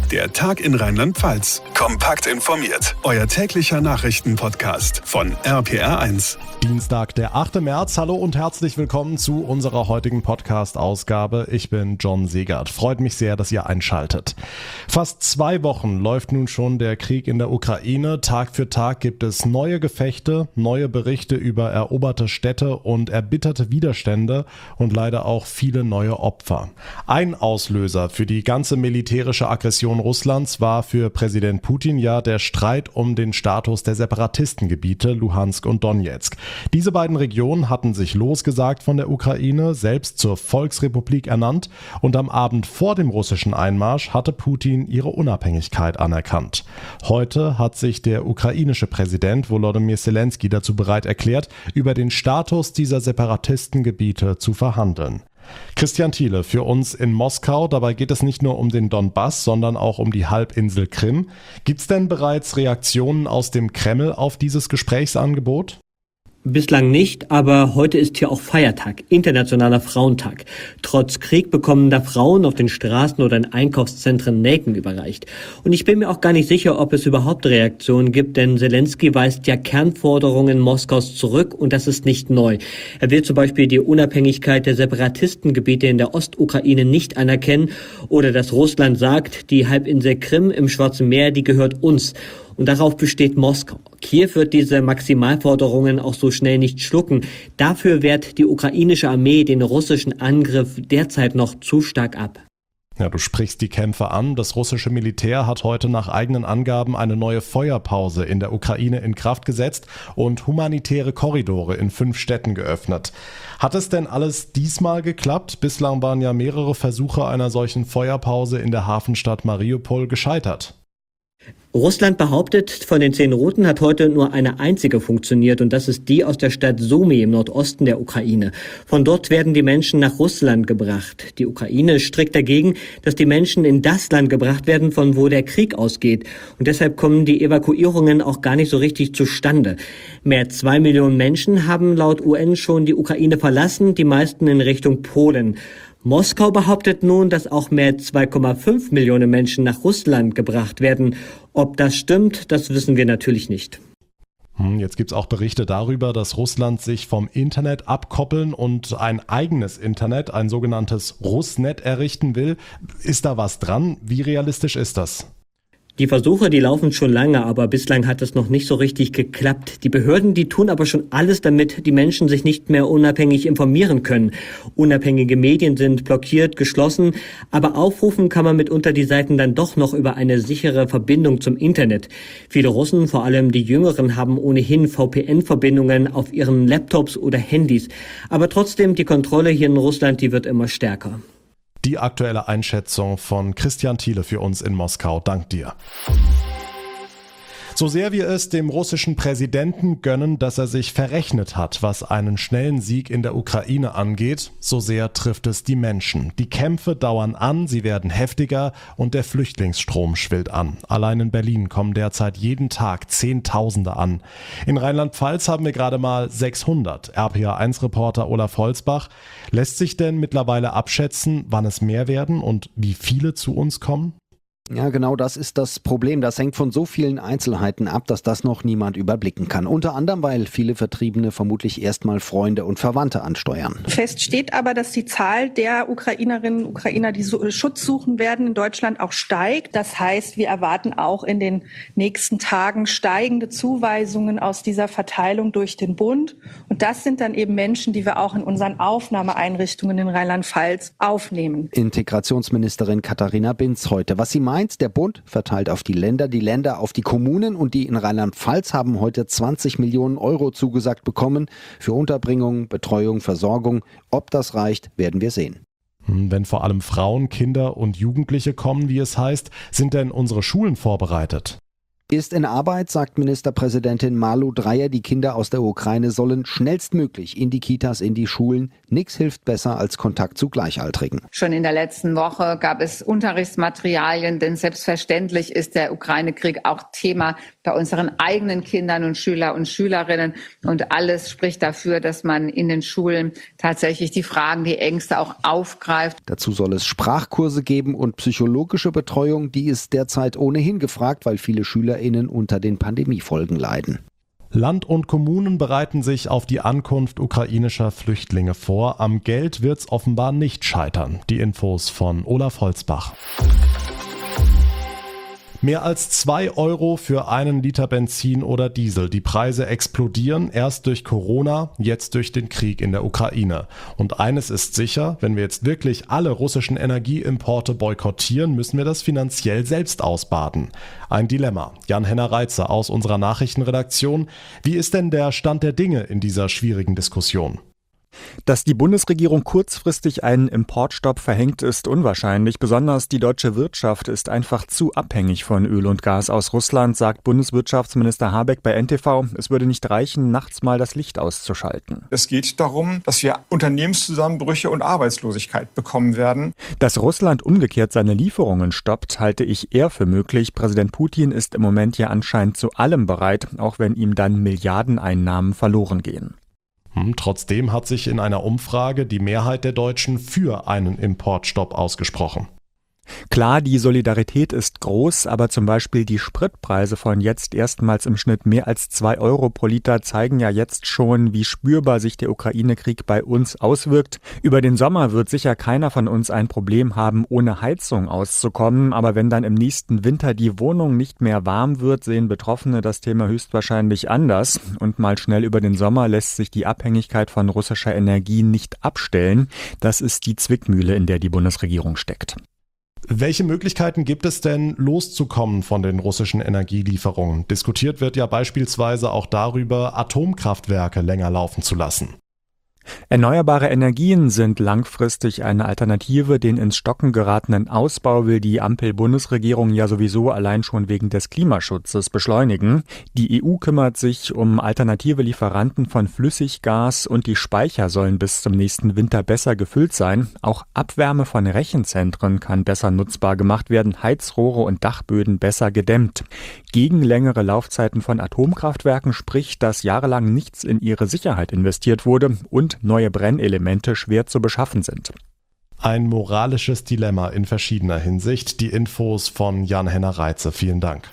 Der Tag in Rheinland-Pfalz. Kompakt informiert. Euer täglicher Nachrichtenpodcast von RPR1. Dienstag, der 8. März. Hallo und herzlich willkommen zu unserer heutigen Podcast-Ausgabe. Ich bin John Segert. Freut mich sehr, dass ihr einschaltet. Fast 2 Wochen läuft nun schon der Krieg in der Ukraine. Tag für Tag gibt es neue Gefechte, neue Berichte über eroberte Städte und erbitterte Widerstände und leider auch viele neue Opfer. Ein Auslöser für die ganze militärische Aggression Russlands war für Präsident Putin ja der Streit um den Status der Separatistengebiete Luhansk und Donetsk. Diese beiden Regionen hatten sich losgesagt von der Ukraine, selbst zur Volksrepublik ernannt, und am Abend vor dem russischen Einmarsch hatte Putin ihre Unabhängigkeit anerkannt. Heute hat sich der ukrainische Präsident Volodymyr Zelensky dazu bereit erklärt, über den Status dieser Separatistengebiete zu verhandeln. Christian Thiele für uns in Moskau. Dabei geht es nicht nur um den Donbass, sondern auch um die Halbinsel Krim. Gibt es denn bereits Reaktionen aus dem Kreml auf dieses Gesprächsangebot? Bislang nicht, aber heute ist hier auch Feiertag, Internationaler Frauentag. Trotz Krieg bekommen da Frauen auf den Straßen oder in Einkaufszentren Nelken überreicht. Und ich bin mir auch gar nicht sicher, ob es überhaupt Reaktionen gibt, denn Zelensky weist ja Kernforderungen Moskaus zurück und das ist nicht neu. Er will zum Beispiel die Unabhängigkeit der Separatistengebiete in der Ostukraine nicht anerkennen oder dass Russland sagt, die Halbinsel Krim im Schwarzen Meer, die gehört uns. Und darauf besteht Moskau. Kiew wird diese Maximalforderungen auch so schnell nicht schlucken. Dafür wehrt die ukrainische Armee den russischen Angriff derzeit noch zu stark ab. Ja, du sprichst die Kämpfe an. Das russische Militär hat heute nach eigenen Angaben eine neue Feuerpause in der Ukraine in Kraft gesetzt und humanitäre Korridore in 5 Städten geöffnet. Hat es denn alles diesmal geklappt? Bislang waren ja mehrere Versuche einer solchen Feuerpause in der Hafenstadt Mariupol gescheitert. Russland behauptet, von den 10 Routen hat heute nur eine einzige funktioniert und das ist die aus der Stadt Sumy im Nordosten der Ukraine. Von dort werden die Menschen nach Russland gebracht. Die Ukraine ist strikt dagegen, dass die Menschen in das Land gebracht werden, von wo der Krieg ausgeht. Und deshalb kommen die Evakuierungen auch gar nicht so richtig zustande. Mehr als 2 Millionen Menschen haben laut UN schon die Ukraine verlassen, die meisten in Richtung Polen. Moskau behauptet nun, dass auch mehr als 2,5 Millionen Menschen nach Russland gebracht werden. Ob das stimmt, das wissen wir natürlich nicht. Jetzt gibt es auch Berichte darüber, dass Russland sich vom Internet abkoppeln und ein eigenes Internet, ein sogenanntes Russnet, errichten will. Ist da was dran? Wie realistisch ist das? Die Versuche, die laufen schon lange, aber bislang hat es noch nicht so richtig geklappt. Die Behörden, die tun aber schon alles, damit die Menschen sich nicht mehr unabhängig informieren können. Unabhängige Medien sind blockiert, geschlossen, aber aufrufen kann man mitunter die Seiten dann doch noch über eine sichere Verbindung zum Internet. Viele Russen, vor allem die Jüngeren, haben ohnehin VPN-Verbindungen auf ihren Laptops oder Handys. Aber trotzdem, die Kontrolle hier in Russland, die wird immer stärker. Die aktuelle Einschätzung von Christian Thiele für uns in Moskau. Dank dir. So sehr wir es dem russischen Präsidenten gönnen, dass er sich verrechnet hat, was einen schnellen Sieg in der Ukraine angeht, so sehr trifft es die Menschen. Die Kämpfe dauern an, sie werden heftiger und der Flüchtlingsstrom schwillt an. Allein in Berlin kommen derzeit jeden Tag Zehntausende an. In Rheinland-Pfalz haben wir gerade mal 600. RPA1-Reporter Olaf Holzbach. Lässt sich denn mittlerweile abschätzen, wann es mehr werden und wie viele zu uns kommen? Ja, genau, das ist das Problem. Das hängt von so vielen Einzelheiten ab, dass das noch niemand überblicken kann. Unter anderem, weil viele Vertriebene vermutlich erstmal Freunde und Verwandte ansteuern. Fest steht aber, dass die Zahl der Ukrainerinnen und Ukrainer, die Schutz suchen werden, in Deutschland auch steigt. Das heißt, wir erwarten auch in den nächsten Tagen steigende Zuweisungen aus dieser Verteilung durch den Bund. Und das sind dann eben Menschen, die wir auch in unseren Aufnahmeeinrichtungen in Rheinland-Pfalz aufnehmen. Integrationsministerin Katharina Binz heute. Was sie meint, der Bund verteilt auf die Länder auf die Kommunen und die in Rheinland-Pfalz haben heute 20 Millionen Euro zugesagt bekommen für Unterbringung, Betreuung, Versorgung. Ob das reicht, werden wir sehen. Wenn vor allem Frauen, Kinder und Jugendliche kommen, wie es heißt, sind denn unsere Schulen vorbereitet? Ist in Arbeit, sagt Ministerpräsidentin Malu Dreyer, die Kinder aus der Ukraine sollen schnellstmöglich in die Kitas, in die Schulen. Nichts hilft besser als Kontakt zu Gleichaltrigen. Schon in der letzten Woche gab es Unterrichtsmaterialien, denn selbstverständlich ist der Ukraine-Krieg auch Thema bei unseren eigenen Kindern und Schüler und Schülerinnen. Und alles spricht dafür, dass man in den Schulen tatsächlich die Fragen, die Ängste auch aufgreift. Dazu soll es Sprachkurse geben und psychologische Betreuung, die ist derzeit ohnehin gefragt, weil viele SchülerInnen unter den Pandemiefolgen leiden. Land und Kommunen bereiten sich auf die Ankunft ukrainischer Flüchtlinge vor. Am Geld wird's offenbar nicht scheitern. Die Infos von Olaf Holzbach. Mehr als 2 € für einen Liter Benzin oder Diesel. Die Preise explodieren, erst durch Corona, jetzt durch den Krieg in der Ukraine. Und eines ist sicher, wenn wir jetzt wirklich alle russischen Energieimporte boykottieren, müssen wir das finanziell selbst ausbaden. Ein Dilemma. Jan-Henner Reitze aus unserer Nachrichtenredaktion. Wie ist denn der Stand der Dinge in dieser schwierigen Diskussion? Dass die Bundesregierung kurzfristig einen Importstopp verhängt, ist unwahrscheinlich. Besonders die deutsche Wirtschaft ist einfach zu abhängig von Öl und Gas aus Russland, sagt Bundeswirtschaftsminister Habeck bei NTV. Es würde nicht reichen, nachts mal das Licht auszuschalten. Es geht darum, dass wir Unternehmenszusammenbrüche und Arbeitslosigkeit bekommen werden. Dass Russland umgekehrt seine Lieferungen stoppt, halte ich eher für möglich. Präsident Putin ist im Moment ja anscheinend zu allem bereit, auch wenn ihm dann Milliardeneinnahmen verloren gehen. Trotzdem hat sich in einer Umfrage die Mehrheit der Deutschen für einen Importstopp ausgesprochen. Klar, die Solidarität ist groß, aber zum Beispiel die Spritpreise von jetzt erstmals im Schnitt mehr als 2 € pro Liter zeigen ja jetzt schon, wie spürbar sich der Ukraine-Krieg bei uns auswirkt. Über den Sommer wird sicher keiner von uns ein Problem haben, ohne Heizung auszukommen, aber wenn dann im nächsten Winter die Wohnung nicht mehr warm wird, sehen Betroffene das Thema höchstwahrscheinlich anders. Und mal schnell über den Sommer lässt sich die Abhängigkeit von russischer Energie nicht abstellen. Das ist die Zwickmühle, in der die Bundesregierung steckt. Welche Möglichkeiten gibt es denn, loszukommen von den russischen Energielieferungen? Diskutiert wird ja beispielsweise auch darüber, Atomkraftwerke länger laufen zu lassen. Erneuerbare Energien sind langfristig eine Alternative. Den ins Stocken geratenen Ausbau will die Ampel-Bundesregierung ja sowieso allein schon wegen des Klimaschutzes beschleunigen. Die EU kümmert sich um alternative Lieferanten von Flüssiggas und die Speicher sollen bis zum nächsten Winter besser gefüllt sein. Auch Abwärme von Rechenzentren kann besser nutzbar gemacht werden, Heizrohre und Dachböden besser gedämmt. Gegen längere Laufzeiten von Atomkraftwerken spricht, dass jahrelang nichts in ihre Sicherheit investiert wurde und neue Brennelemente schwer zu beschaffen sind. Ein moralisches Dilemma in verschiedener Hinsicht. Die Infos von Jan-Henner Reitze. Vielen Dank.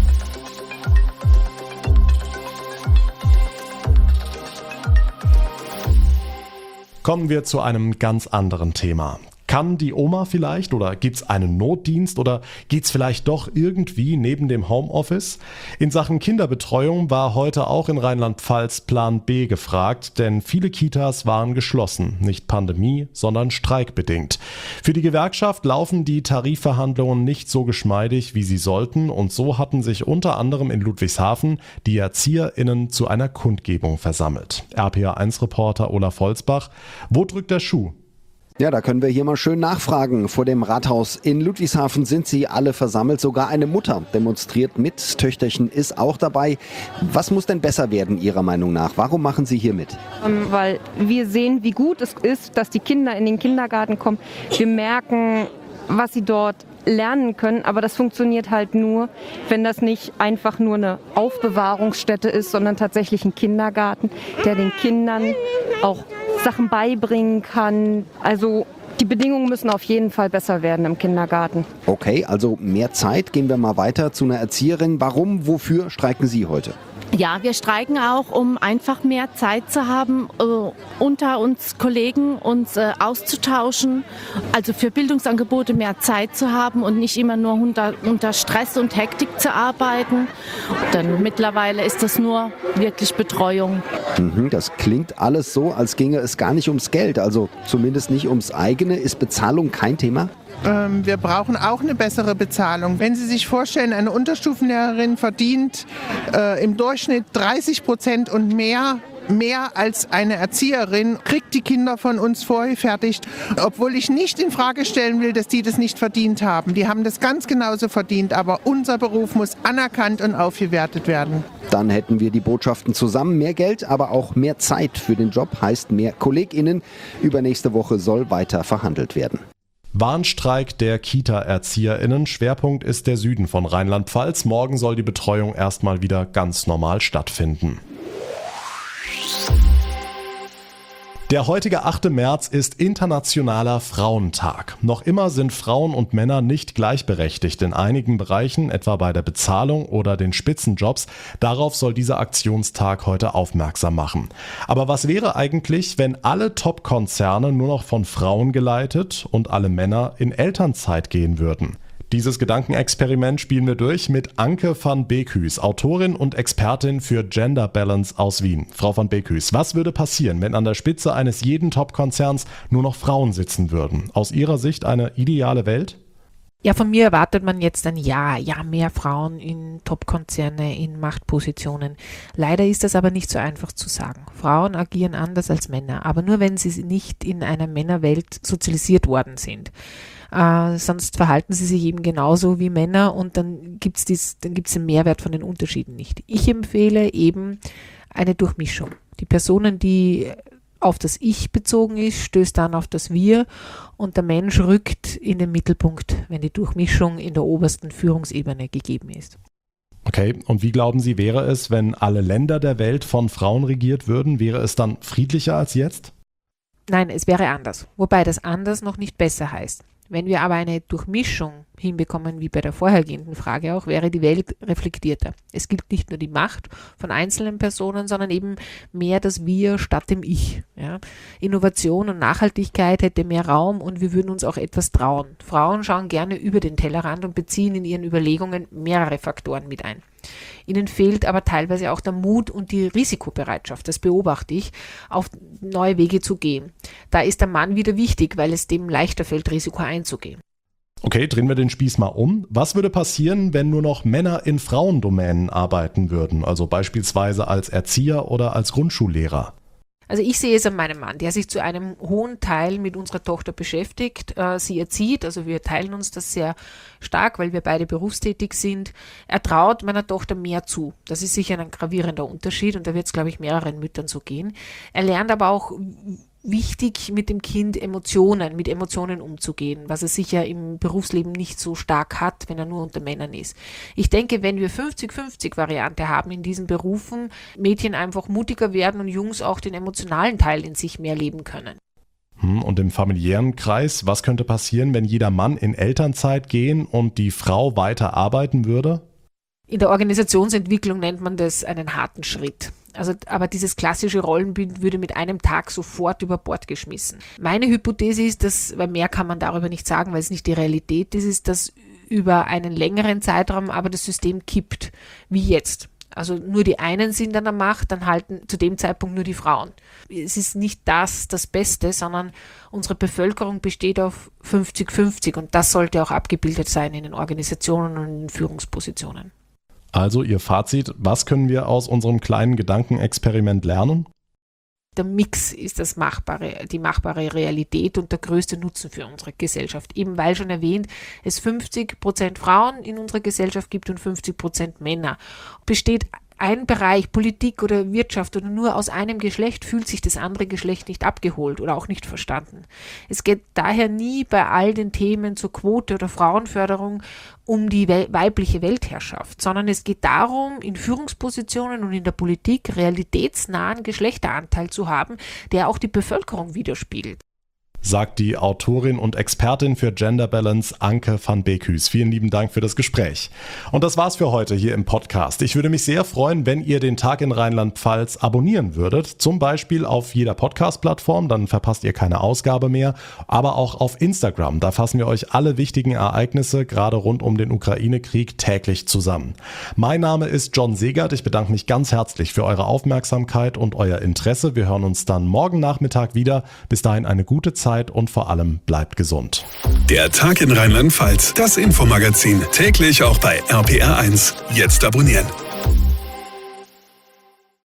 Kommen wir zu einem ganz anderen Thema. Kann die Oma vielleicht oder gibt es einen Notdienst oder geht's vielleicht doch irgendwie neben dem Homeoffice? In Sachen Kinderbetreuung war heute auch in Rheinland-Pfalz Plan B gefragt, denn viele Kitas waren geschlossen, nicht pandemie-, sondern streikbedingt. Für die Gewerkschaft laufen die Tarifverhandlungen nicht so geschmeidig, wie sie sollten und so hatten sich unter anderem in Ludwigshafen die ErzieherInnen zu einer Kundgebung versammelt. RPA1-Reporter Olaf Holzbach, wo drückt der Schuh? Ja, da können wir hier mal schön nachfragen. Vor dem Rathaus in Ludwigshafen sind sie alle versammelt. Sogar eine Mutter demonstriert mit. Töchterchen ist auch dabei. Was muss denn besser werden Ihrer Meinung nach? Warum machen Sie hier mit? Weil wir sehen, wie gut es ist, dass die Kinder in den Kindergarten kommen. Wir merken, was sie dort lernen können, aber das funktioniert halt nur, wenn das nicht einfach nur eine Aufbewahrungsstätte ist, sondern tatsächlich ein Kindergarten, der den Kindern auch Sachen beibringen kann. Also die Bedingungen müssen auf jeden Fall besser werden im Kindergarten. Okay, also mehr Zeit. Gehen wir mal weiter zu einer Erzieherin. Warum, wofür streiken Sie heute? Ja, wir streiken auch, um einfach mehr Zeit zu haben, unter uns Kollegen uns auszutauschen, also für Bildungsangebote mehr Zeit zu haben und nicht immer nur unter Stress und Hektik zu arbeiten. Denn mittlerweile ist das nur wirklich Betreuung. Das klingt alles so, als ginge es gar nicht ums Geld, also zumindest nicht ums eigene. Ist Bezahlung kein Thema? Wir brauchen auch eine bessere Bezahlung. Wenn Sie sich vorstellen, eine Unterstufenlehrerin verdient im Durchschnitt 30% und mehr als eine Erzieherin, kriegt die Kinder von uns vorgefertigt, obwohl ich nicht in Frage stellen will, dass die das nicht verdient haben. Die haben das ganz genauso verdient, aber unser Beruf muss anerkannt und aufgewertet werden. Dann hätten wir die Botschaften zusammen. Mehr Geld, aber auch mehr Zeit für den Job heißt mehr KollegInnen. Übernächste Woche soll weiter verhandelt werden. Warnstreik der Kita-ErzieherInnen. Schwerpunkt ist der Süden von Rheinland-Pfalz. Morgen soll die Betreuung erstmal wieder ganz normal stattfinden. Der heutige 8. März ist Internationaler Frauentag. Noch immer sind Frauen und Männer nicht gleichberechtigt in einigen Bereichen, etwa bei der Bezahlung oder den Spitzenjobs. Darauf soll dieser Aktionstag heute aufmerksam machen. Aber was wäre eigentlich, wenn alle Top-Konzerne nur noch von Frauen geleitet und alle Männer in Elternzeit gehen würden? Dieses Gedankenexperiment spielen wir durch mit Anke van Beekhuis, Autorin und Expertin für Gender Balance aus Wien. Frau van Beekhuis, was würde passieren, wenn an der Spitze eines jeden Top-Konzerns nur noch Frauen sitzen würden? Aus Ihrer Sicht eine ideale Welt? Ja, von mir erwartet man jetzt ein Ja, mehr Frauen in Top-Konzerne, in Machtpositionen. Leider ist das aber nicht so einfach zu sagen. Frauen agieren anders als Männer, aber nur wenn sie nicht in einer Männerwelt sozialisiert worden sind. Sonst verhalten sie sich eben genauso wie Männer und dann gibt's den Mehrwert von den Unterschieden nicht. Ich empfehle eben eine Durchmischung. Die Personen, die auf das Ich bezogen ist, stößt dann auf das Wir und der Mensch rückt in den Mittelpunkt, wenn die Durchmischung in der obersten Führungsebene gegeben ist. Okay, und wie glauben Sie, wäre es, wenn alle Länder der Welt von Frauen regiert würden? Wäre es dann friedlicher als jetzt? Nein, es wäre anders, wobei das anders noch nicht besser heißt. Wenn wir aber eine Durchmischung hinbekommen, wie bei der vorhergehenden Frage auch, wäre die Welt reflektierter. Es gilt nicht nur die Macht von einzelnen Personen, sondern eben mehr das Wir statt dem Ich. Ja. Innovation und Nachhaltigkeit hätte mehr Raum und wir würden uns auch etwas trauen. Frauen schauen gerne über den Tellerrand und beziehen in ihren Überlegungen mehrere Faktoren mit ein. Ihnen fehlt aber teilweise auch der Mut und die Risikobereitschaft, das beobachte ich, auf neue Wege zu gehen. Da ist der Mann wieder wichtig, weil es dem leichter fällt, Risiko einzugehen. Okay, drehen wir den Spieß mal um. Was würde passieren, wenn nur noch Männer in Frauendomänen arbeiten würden, also beispielsweise als Erzieher oder als Grundschullehrer? Also ich sehe es an meinem Mann, der sich zu einem hohen Teil mit unserer Tochter beschäftigt, sie erzieht, also wir teilen uns das sehr stark, weil wir beide berufstätig sind. Er traut meiner Tochter mehr zu. Das ist sicher ein gravierender Unterschied und da wird es, glaube ich, mehreren Müttern so gehen. Er lernt aber auch wichtig, mit dem Kind mit Emotionen umzugehen, was er sicher im Berufsleben nicht so stark hat, wenn er nur unter Männern ist. Ich denke, wenn wir 50-50-Variante haben in diesen Berufen, Mädchen einfach mutiger werden und Jungs auch den emotionalen Teil in sich mehr leben können. Und im familiären Kreis, was könnte passieren, wenn jeder Mann in Elternzeit gehen und die Frau weiter arbeiten würde? In der Organisationsentwicklung nennt man das einen harten Schritt. Aber dieses klassische Rollenbild würde mit einem Tag sofort über Bord geschmissen. Meine Hypothese ist, weil mehr kann man darüber nicht sagen, weil es nicht die Realität ist, dass über einen längeren Zeitraum aber das System kippt, wie jetzt. Also nur die einen sind an der Macht, dann halten zu dem Zeitpunkt nur die Frauen. Es ist nicht das Beste, sondern unsere Bevölkerung besteht auf 50-50 und das sollte auch abgebildet sein in den Organisationen und in den Führungspositionen. Also Ihr Fazit, was können wir aus unserem kleinen Gedankenexperiment lernen? Der Mix ist die machbare Realität und der größte Nutzen für unsere Gesellschaft. Eben weil schon erwähnt, es 50% Frauen in unserer Gesellschaft gibt und 50% Männer. Besteht ein Bereich, Politik oder Wirtschaft oder nur aus einem Geschlecht, fühlt sich das andere Geschlecht nicht abgeholt oder auch nicht verstanden. Es geht daher nie bei all den Themen zur Quote oder Frauenförderung um die weibliche Weltherrschaft, sondern es geht darum, in Führungspositionen und in der Politik realitätsnahen Geschlechteranteil zu haben, der auch die Bevölkerung widerspiegelt. Sagt die Autorin und Expertin für Gender Balance Anke van Beekhuis. Vielen lieben Dank für das Gespräch. Und das war's für heute hier im Podcast. Ich würde mich sehr freuen, wenn ihr den Tag in Rheinland-Pfalz abonnieren würdet. Zum Beispiel auf jeder Podcast-Plattform, dann verpasst ihr keine Ausgabe mehr. Aber auch auf Instagram, da fassen wir euch alle wichtigen Ereignisse, gerade rund um den Ukraine-Krieg, täglich zusammen. Mein Name ist John Segert. Ich bedanke mich ganz herzlich für eure Aufmerksamkeit und euer Interesse. Wir hören uns dann morgen Nachmittag wieder. Bis dahin eine gute Zeit und vor allem bleibt gesund. Der Tag in Rheinland-Pfalz, das Infomagazin, täglich auch bei RPR1. Jetzt abonnieren.